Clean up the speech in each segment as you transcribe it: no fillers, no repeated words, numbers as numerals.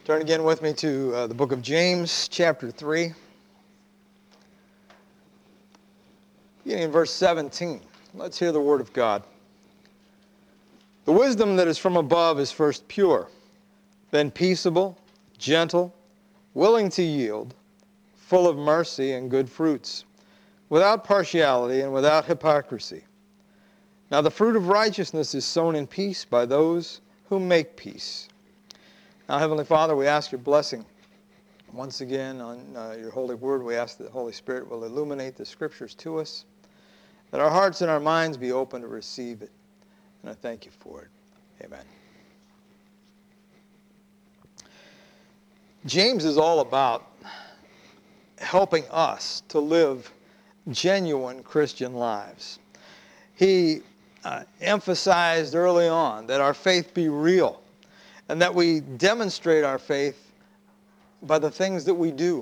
Turn again with me to the book of James, chapter 3. Beginning in verse 17. Let's hear the word of God. The wisdom that is from above is first pure, then peaceable, gentle, willing to yield, full of mercy and good fruits, without partiality and without hypocrisy. Now the fruit of righteousness is sown in peace by those who make peace. Now, Heavenly Father, we ask your blessing once again on your holy word. We ask that the Holy Spirit will illuminate the scriptures to us, that our hearts and our minds be open to receive it. And I thank you for it. Amen. James is all about helping us to live genuine Christian lives. He emphasized early on that our faith be real, and that we demonstrate our faith by the things that we do.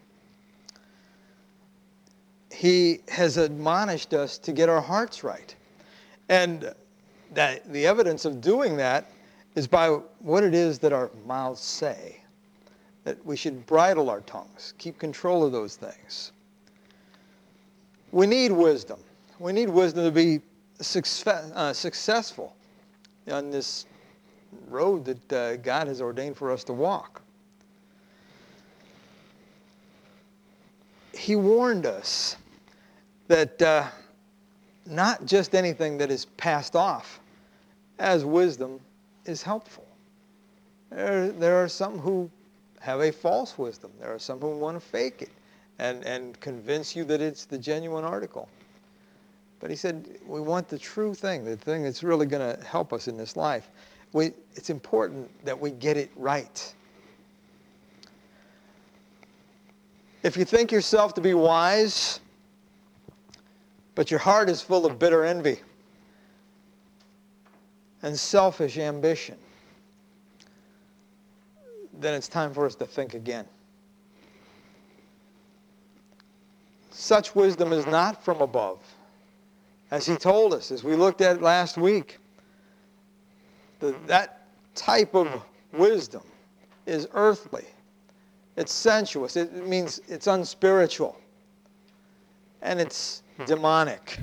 He has admonished us to get our hearts right. And that the evidence of doing that is by what it is that our mouths say. That we should bridle our tongues, keep control of those things. We need wisdom. We need wisdom to be successful on this road that God has ordained for us to walk. He warned us that not just anything that is passed off as wisdom is helpful. There are some who have a false wisdom. There are some who want to fake it and convince you that it's the genuine article. But he said we want the true thing, the thing that's really going to help us in this life. It's important that we get it right. If you think yourself to be wise, but your heart is full of bitter envy and selfish ambition, then it's time for us to think again. Such wisdom is not from above. As he told us, as we looked at last week, that type of wisdom is earthly. It's sensuous. It means it's unspiritual. And it's demonic.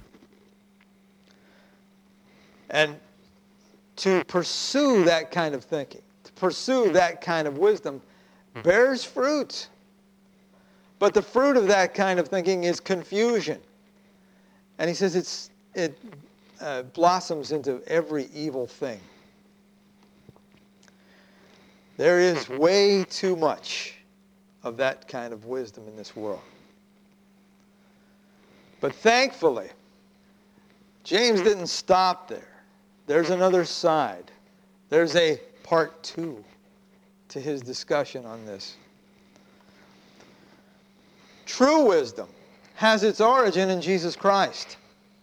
And to pursue that kind of thinking, to pursue that kind of wisdom, bears fruit. But the fruit of that kind of thinking is confusion. And he says it blossoms into every evil thing. There is way too much of that kind of wisdom in this world. But thankfully, James didn't stop there. There's another side. There's a part 2 to his discussion on this. True wisdom has its origin in Jesus Christ.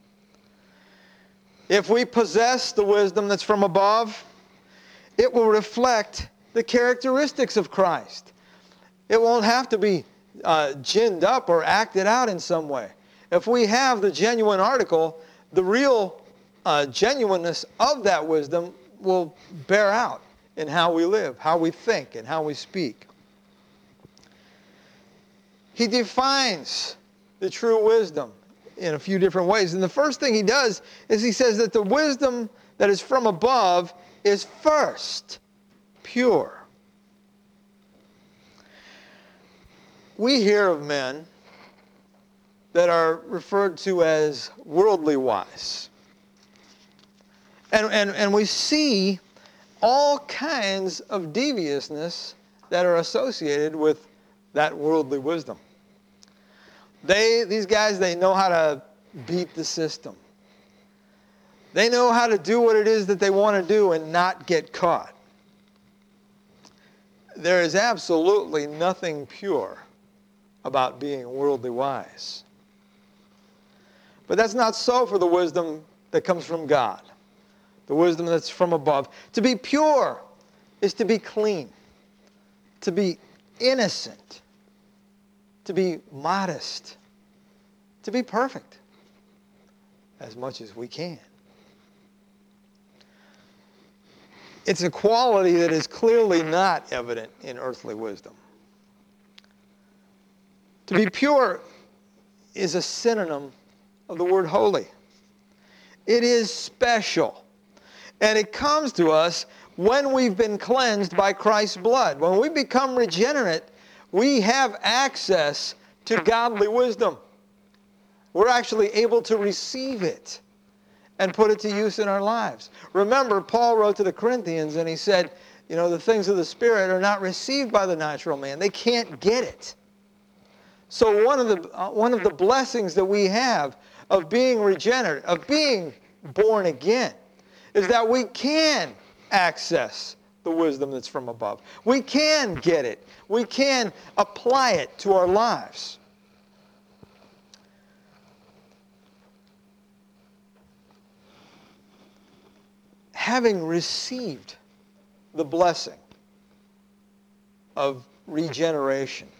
If we possess the wisdom that's from above, it will reflect the characteristics of Christ. It won't have to be ginned up or acted out in some way. If we have the genuine article, the real genuineness of that wisdom will bear out in how we live, how we think, and how we speak. He defines the true wisdom in a few different ways. And the first thing he does is he says that the wisdom that is from above is first pure. We hear of men that are referred to as worldly wise. And we see all kinds of deviousness that are associated with that worldly wisdom. These guys, they know how to beat the system. They know how to do what it is that they want to do and not get caught. There is absolutely nothing pure about being worldly wise. But that's not so for the wisdom that comes from God, the wisdom that's from above. To be pure is to be clean, to be innocent, to be modest, to be perfect as much as we can. It's a quality that is clearly not evident in earthly wisdom. To be pure is a synonym of the word holy. It is special. And it comes to us when we've been cleansed by Christ's blood. When we become regenerate, we have access to godly wisdom. We're actually able to receive it and put it to use in our lives. Remember, Paul wrote to the Corinthians and he said, the things of the Spirit are not received by the natural man. They can't get it. So one of the blessings that we have of being regenerate, of being born again, is that we can access the wisdom that's from above. We can get it. We can apply it to our lives. Having received the blessing of regeneration,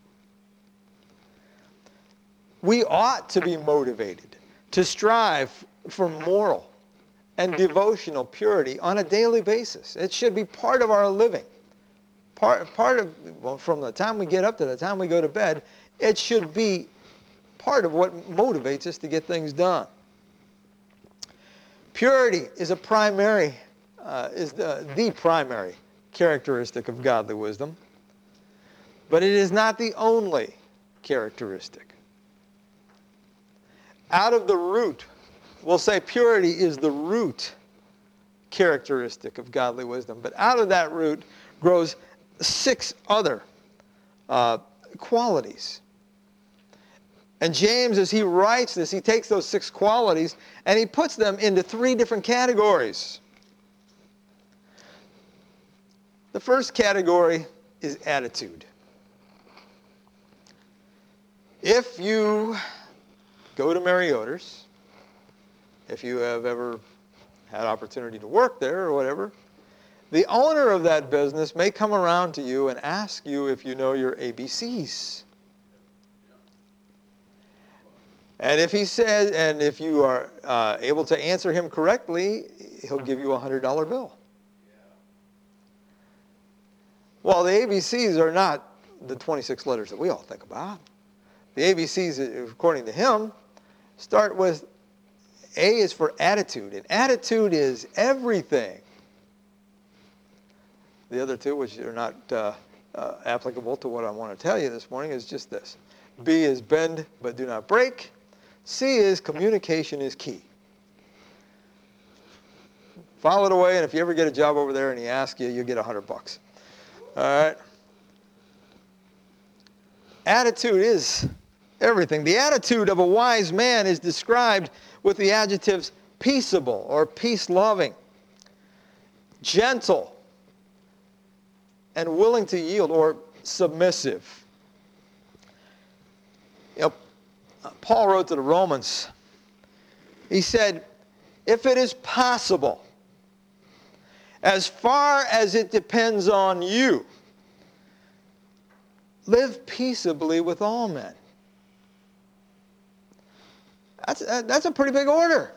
we ought to be motivated to strive for moral and devotional purity on a daily basis. It should be part of our living. From the time we get up to the time we go to bed, it should be part of what motivates us to get things done. Purity is the primary characteristic of godly wisdom, but it is not the only characteristic. Out of the root, we'll say purity is the root characteristic of godly wisdom, but out of that root grows 6 other qualities. And James, as he writes this, he takes those 6 qualities and he puts them into 3 different categories. The first category is attitude. If you go to Mary Yoder's, if you have ever had opportunity to work there or whatever, the owner of that business may come around to you and ask you if you know your ABCs. And if he says, and if you are able to answer him correctly, he'll give you a $100 bill. Well, the ABCs are not the 26 letters that we all think about. The ABCs, according to him, start with A is for attitude, and attitude is everything. The other 2, which are not applicable to what I want to tell you this morning, is just this. B is bend but do not break. C is communication is key. File it away, and if you ever get a job over there and he asks you, you'll get $100. All right? Attitude is everything. The attitude of a wise man is described with the adjectives peaceable or peace-loving, gentle, and willing to yield or submissive. Paul wrote to the Romans, he said, if it is possible, as far as it depends on you, live peaceably with all men. That's a pretty big order.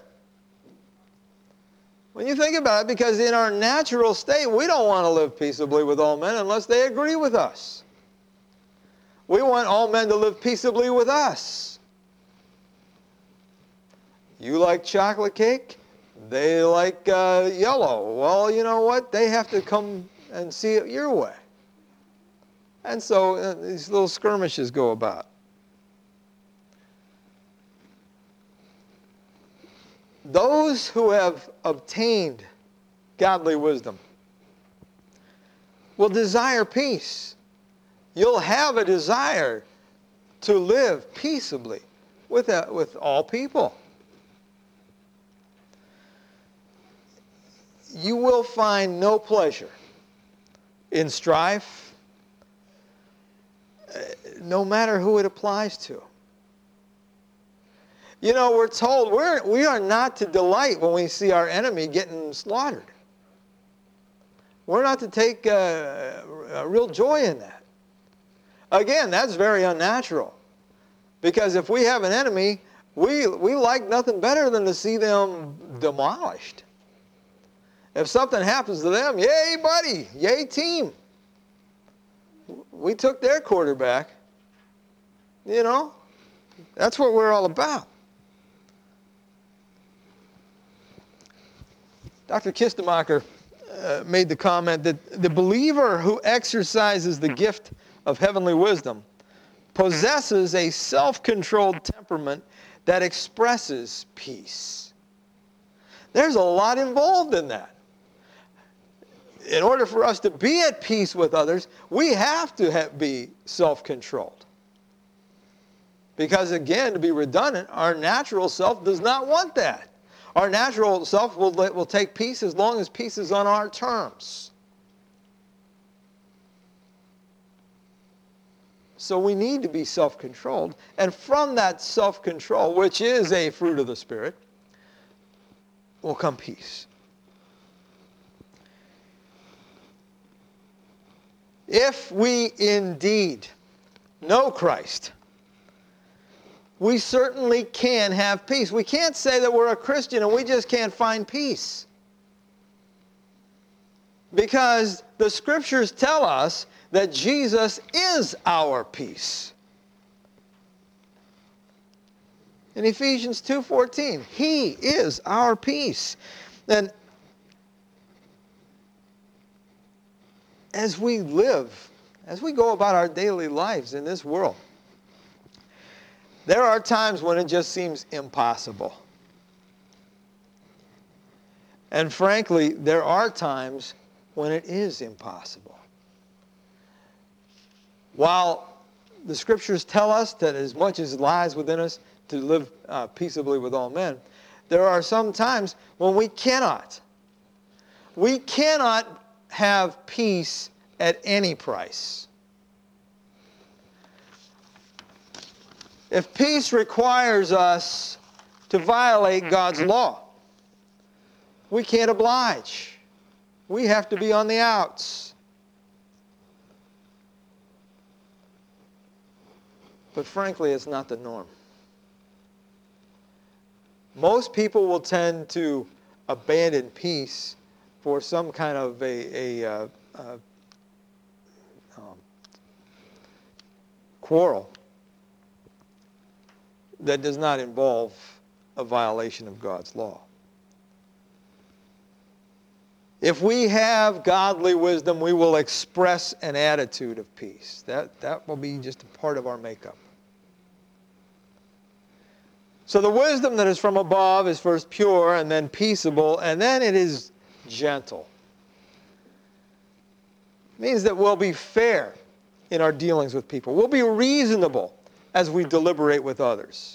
When you think about it, because in our natural state, we don't want to live peaceably with all men unless they agree with us. We want all men to live peaceably with us. You like chocolate cake? They like yellow. Well, you know what? They have to come and see it your way. And so these little skirmishes go about. Those who have obtained godly wisdom will desire peace. You'll have a desire to live peaceably with all people. You will find no pleasure in strife, no matter who it applies to. You know, we're told we are not to delight when we see our enemy getting slaughtered. We're not to take a real joy in that. Again, that's very unnatural. Because if we have an enemy, we like nothing better than to see them demolished. If something happens to them, yay, buddy, yay, team. We took their quarterback. You know, that's what we're all about. Dr. Kistemacher made the comment that the believer who exercises the gift of heavenly wisdom possesses a self-controlled temperament that expresses peace. There's a lot involved in that. In order for us to be at peace with others, we have to be self-controlled. Because again, to be redundant, our natural self does not want that. Our natural self will take peace as long as peace is on our terms. So we need to be self-controlled. And from that self-control, which is a fruit of the Spirit, will come peace. If we indeed know Christ, we certainly can have peace. We can't say that we're a Christian and we just can't find peace. Because the Scriptures tell us that Jesus is our peace. In Ephesians 2:14, He is our peace. And as we live, as we go about our daily lives in this world, there are times when it just seems impossible. And frankly, there are times when it is impossible. While the Scriptures tell us that as much as lies within us to live peaceably with all men, there are some times when we cannot. We cannot have peace at any price. If peace requires us to violate God's law, we can't oblige. We have to be on the outs. But frankly, it's not the norm. Most people will tend to abandon peace for some kind of a quarrel that does not involve a violation of God's law. If we have godly wisdom, we will express an attitude of peace. That will be just a part of our makeup. So the wisdom that is from above is first pure, and then peaceable, and then it is gentle. It means that we'll be fair in our dealings with people. We'll be reasonable as we deliberate with others.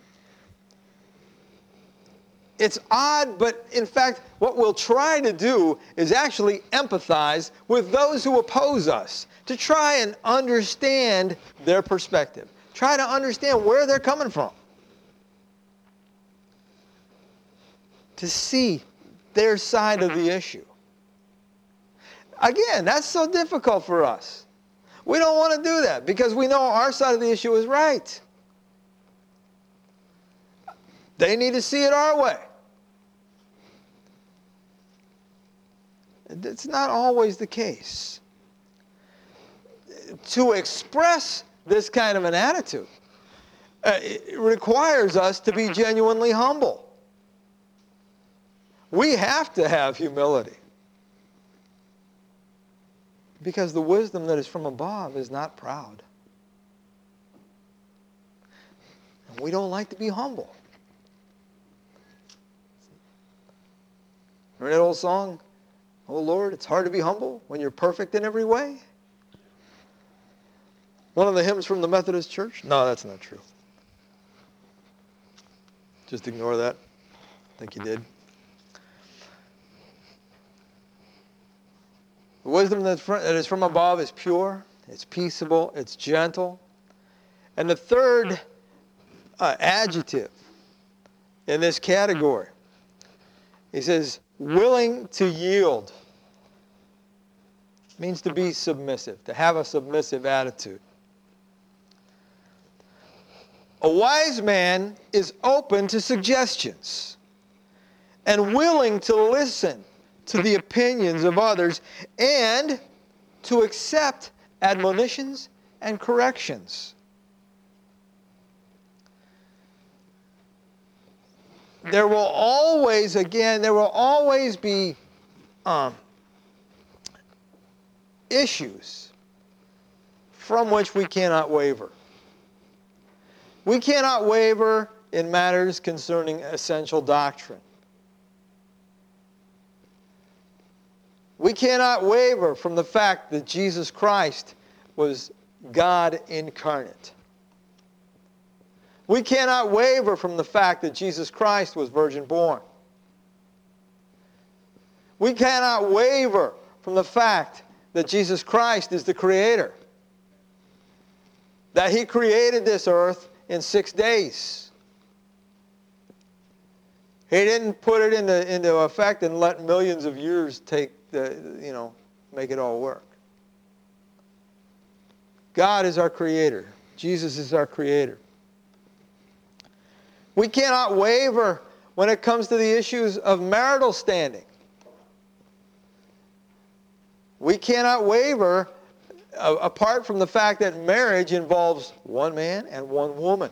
It's odd, but in fact, what we'll try to do is actually empathize with those who oppose us, to try and understand their perspective. Try to understand where they're coming from. To see their side of the issue. Again, that's so difficult for us. We don't want to do that because we know our side of the issue is right. They need to see it our way. It's not always the case. To express this kind of an attitude, it requires us to be genuinely humble. We have to have humility. Because the wisdom that is from above is not proud. And we don't like to be humble. Remember that old song? Oh Lord, it's hard to be humble when you're perfect in every way? One of the hymns from the Methodist Church? No, that's not true. Just ignore that. I think you did. The wisdom that is from above is pure, it's peaceable, it's gentle. And the third adjective in this category, he says, willing to yield. It means to be submissive, to have a submissive attitude. A wise man is open to suggestions and willing to listen to the opinions of others and to accept admonitions and corrections. There will always be issues from which we cannot waver. We cannot waver in matters concerning essential doctrine. We cannot waver from the fact that Jesus Christ was God incarnate. We cannot waver from the fact that Jesus Christ was virgin born. We cannot waver from the fact that Jesus Christ is the Creator. That He created this earth in 6 days. He didn't put it into effect and let millions of years make it all work. God is our Creator. Jesus is our Creator. We cannot waver when it comes to the issues of marital standing. We cannot waver apart from the fact that marriage involves one man and one woman.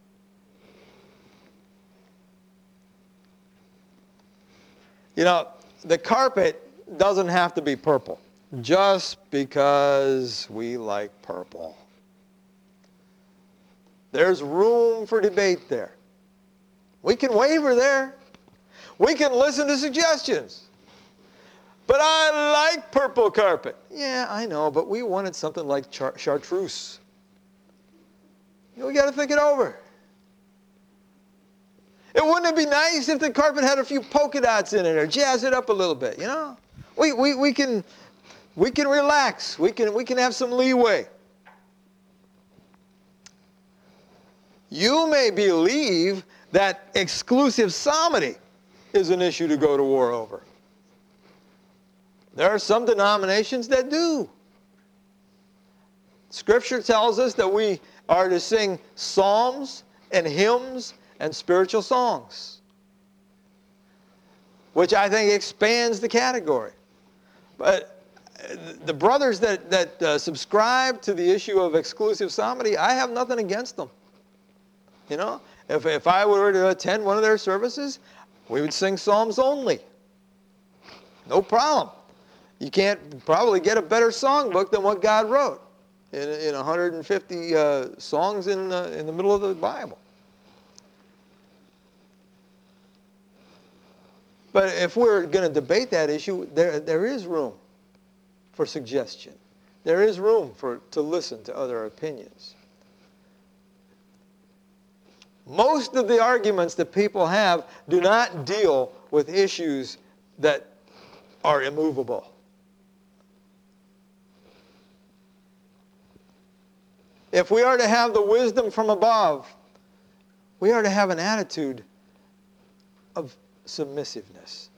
You know, the carpet doesn't have to be purple just because we like purple. There's room for debate there. We can waver there. We can listen to suggestions. But I like purple carpet. Yeah, I know, but we wanted something like chartreuse. We got to think it over. Wouldn't it be nice if the carpet had a few polka dots in it or jazz it up a little bit, you know? We can relax. We can have some leeway. You may believe that exclusive psalmody is an issue to go to war over. There are some denominations that do. Scripture tells us that we are to sing psalms and hymns and spiritual songs, which I think expands the category. But the brothers that subscribe to the issue of exclusive psalmody, I have nothing against them. You know, if I were to attend one of their services, we would sing psalms only. No problem. You can't probably get a better songbook than what God wrote in 150 songs in the middle of the Bible. But if we're going to debate that issue, there is room for suggestion. There is room to listen to other opinions. Most of the arguments that people have do not deal with issues that are immovable. If we are to have the wisdom from above, we are to have an attitude of submissiveness.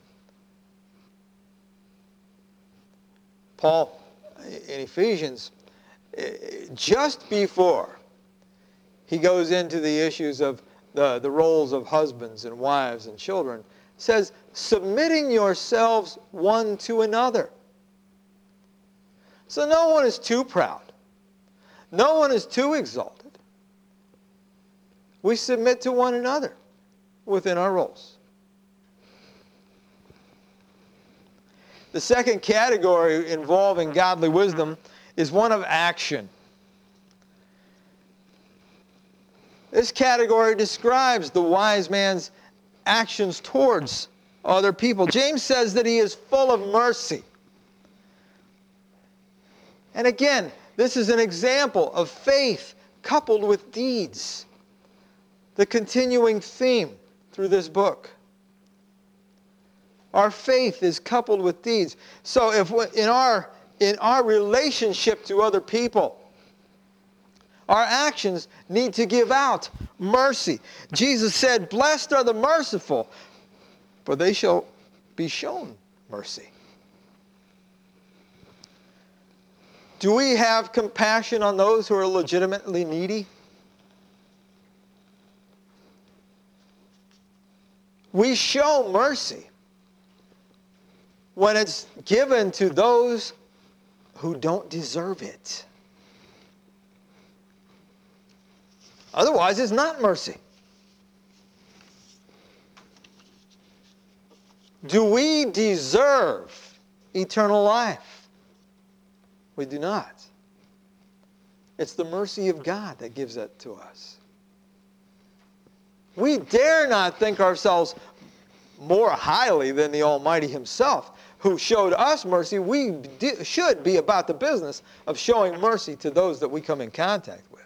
Paul, in Ephesians, just before he goes into the issues of the roles of husbands and wives and children, says, submitting yourselves one to another. So no one is too proud. No one is too exalted. We submit to one another within our roles. The second category involving godly wisdom is one of action. This category describes the wise man's actions towards other people. James says that he is full of mercy. And again, this is an example of faith coupled with deeds. The continuing theme through this book. Our faith is coupled with deeds. So if in our relationship to other people, our actions need to give out mercy. Jesus said, "Blessed are the merciful, for they shall be shown mercy." Do we have compassion on those who are legitimately needy? We show mercy. when it's given to those who don't deserve it. Otherwise, it's not mercy. Do we deserve eternal life? We do not. It's the mercy of God that gives that to us. We dare not think ourselves more highly than the Almighty Himself, who showed us mercy. We should be about the business of showing mercy to those that we come in contact with.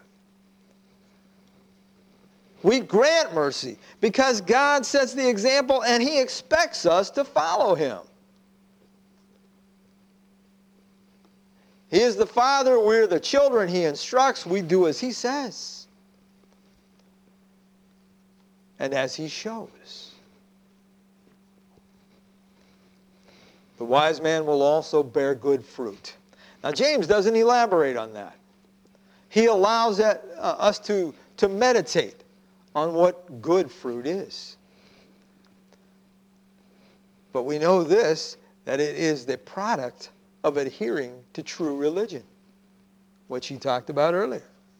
We grant mercy because God sets the example and He expects us to follow Him. He is the Father, we're the children. He instructs, we do as He says and as He shows. The wise man will also bear good fruit. Now, James doesn't elaborate on that. He allows us to meditate on what good fruit is. But we know this, that it is the product of adhering to true religion, which he talked about earlier.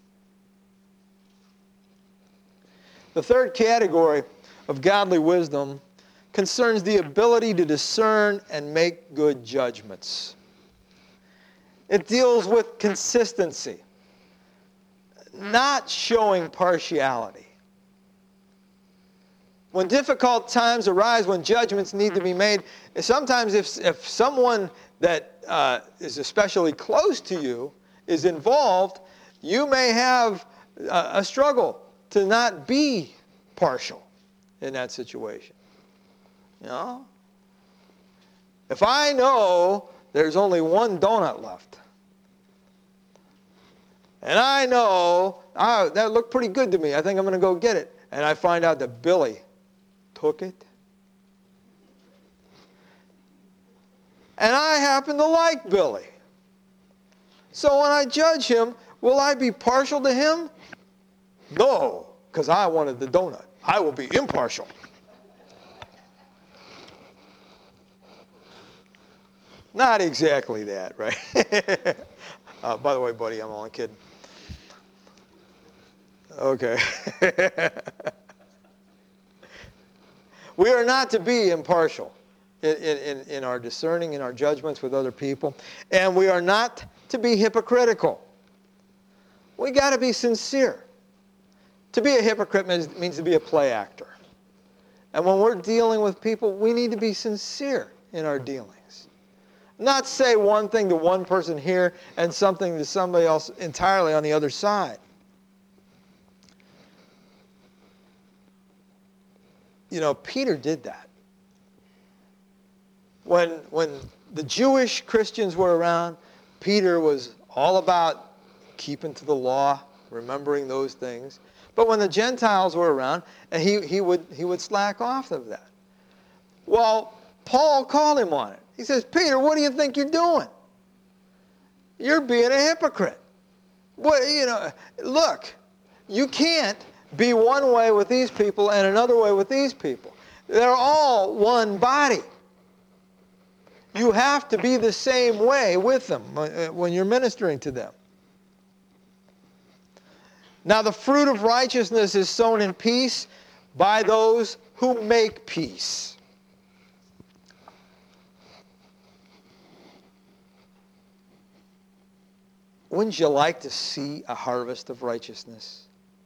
The third category of godly wisdom concerns the ability to discern and make good judgments. It deals with consistency, not showing partiality. When difficult times arise, when judgments need to be made, sometimes if someone that is especially close to you is involved, you may have a struggle to not be partial in that situation. You know? If I know there's only one donut left, and I know, that looked pretty good to me, I think I'm going to go get it, and I find out that Billy took it, and I happen to like Billy. So when I judge him, will I be partial to him? No, because I wanted the donut. I will be impartial. Not exactly that, right? By the way, buddy, I'm only kidding. Okay. We are not to be impartial in our discerning, in our judgments with other people. And we are not to be hypocritical. We got to be sincere. To be a hypocrite means to be a play actor. And when we're dealing with people, we need to be sincere in our dealings. Not say one thing to one person here and something to somebody else entirely on the other side. You know, Peter did that. When the Jewish Christians were around, Peter was all about keeping to the law, remembering those things. But when the Gentiles were around, he would slack off of that. Well, Paul called him on it. He says, Peter, what do you think you're doing? You're being a hypocrite. Look, you can't be one way with these people and another way with these people. They're all one body. You have to be the same way with them when you're ministering to them. Now, the fruit of righteousness is sown in peace by those who make peace. Wouldn't you like to see a harvest of righteousness?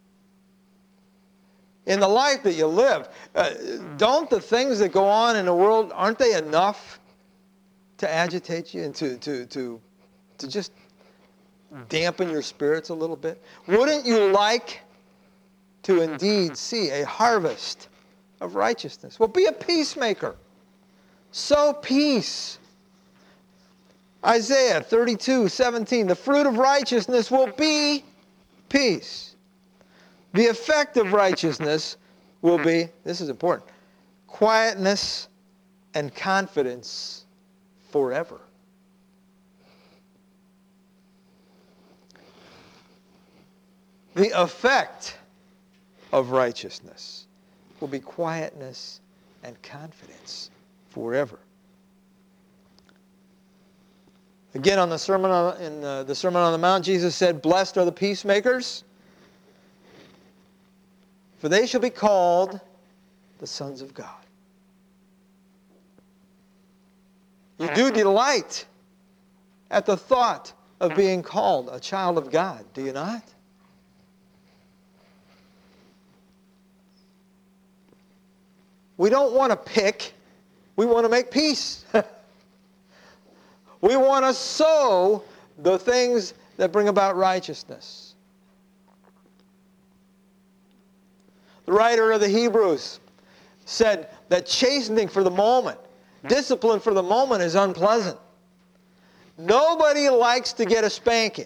In the life that you live, don't the things that go on in the world, aren't they enough to agitate you and to just dampen your spirits a little bit? Wouldn't you like to indeed see a harvest of righteousness? Well, be a peacemaker. Sow peace. Isaiah 32:17, the fruit of righteousness will be peace. The effect of righteousness will be, this is important, quietness and confidence forever. The effect of righteousness will be quietness and confidence forever. Again, on the the Sermon on the Mount, Jesus said, "Blessed are the peacemakers, for they shall be called the sons of God." You do delight at the thought of being called a child of God, do you not? We don't want to pick, we want to make peace. We want to sow the things that bring about righteousness. The writer of the Hebrews said that chastening for the moment, discipline for the moment is unpleasant. Nobody likes to get a spanking.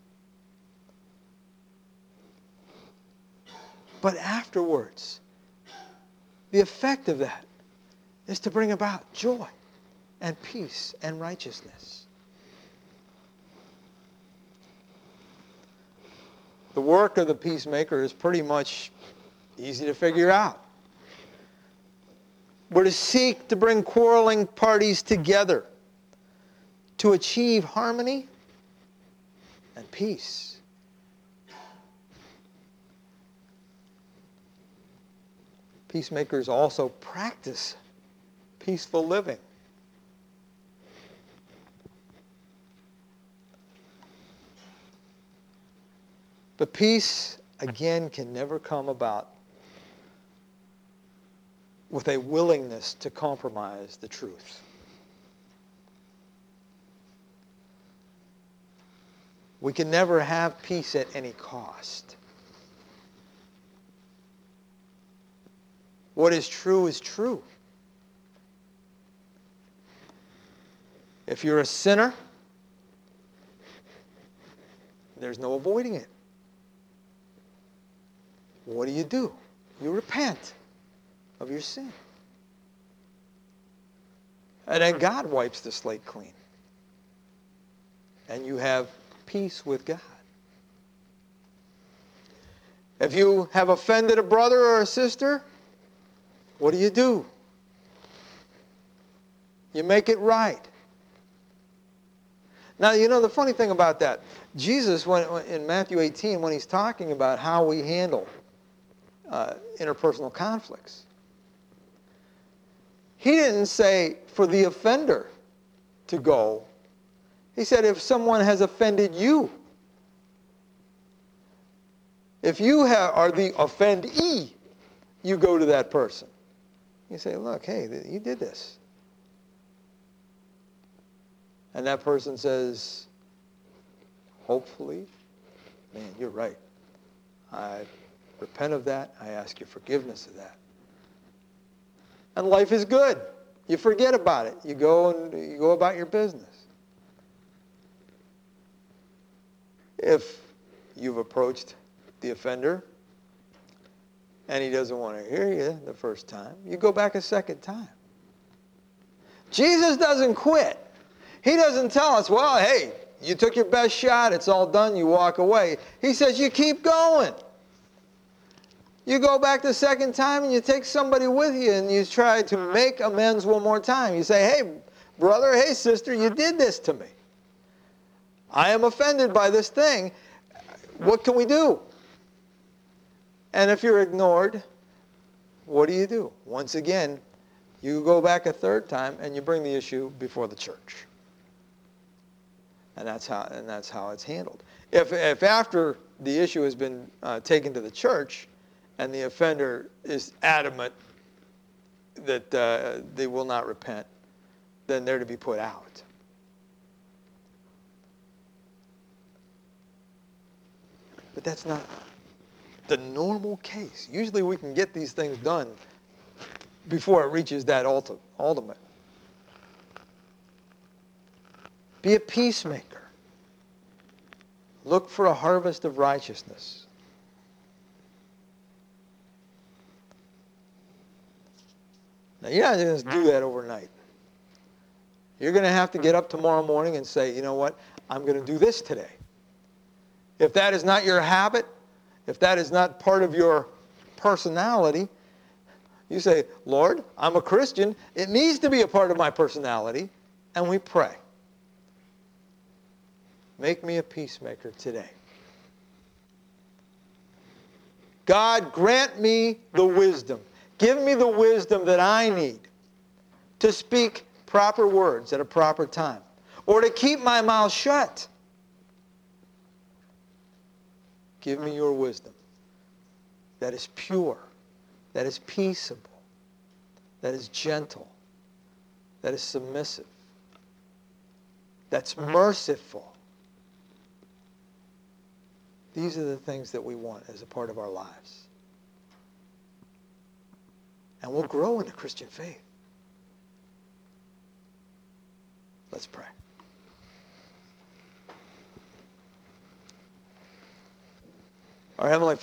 But afterwards, the effect of that is to bring about joy and peace and righteousness. The work of the peacemaker is pretty much easy to figure out. We're to seek to bring quarreling parties together to achieve harmony and peace. Peacemakers also practice peaceful living. But peace, again, can never come about with a willingness to compromise the truth. We can never have peace at any cost. What is true is true. If you're a sinner, there's no avoiding it. What do? You repent of your sin. And then God wipes the slate clean. And you have peace with God. If you have offended a brother or a sister, what do? You make it right. Now, you know the funny thing about that, Jesus, in Matthew 18, when he's talking about how we handle interpersonal conflicts, he didn't say for the offender to go. He said if someone has offended you, if you are the offendee, you go to that person. You say, look, hey, you did this. And that person says, hopefully, man, you're right. I repent of that. I ask your forgiveness of that. And life is good. You forget about it. You go about your business. If you've approached the offender and he doesn't want to hear you the first time, you go back a second time. Jesus doesn't quit. He doesn't tell us, well, hey, you took your best shot, it's all done, you walk away. He says you keep going. You go back the second time and you take somebody with you and you try to make amends one more time. You say, hey, brother, hey, sister, you did this to me. I am offended by this thing. What can we do? And if you're ignored, what do? Once again, you go back a third time and you bring the issue before the church. And that's how it's handled. If after the issue has been taken to the church and the offender is adamant that they will not repent, then they're to be put out. But that's not the normal case. Usually we can get these things done before it reaches that ultimate. Be a peacemaker. Look for a harvest of righteousness. Now, you're not going to do that overnight. You're going to have to get up tomorrow morning and say, you know what, I'm going to do this today. If that is not your habit, if that is not part of your personality, you say, Lord, I'm a Christian. It needs to be a part of my personality. And we pray. Make me a peacemaker today. God, grant me the wisdom. Give me the wisdom that I need to speak proper words at a proper time, or to keep my mouth shut. Give me your wisdom that is pure, that is peaceable, that is gentle, that is submissive, that's merciful. These are the things that we want as a part of our lives. And we'll grow in the Christian faith. Let's pray. Our Heavenly Father,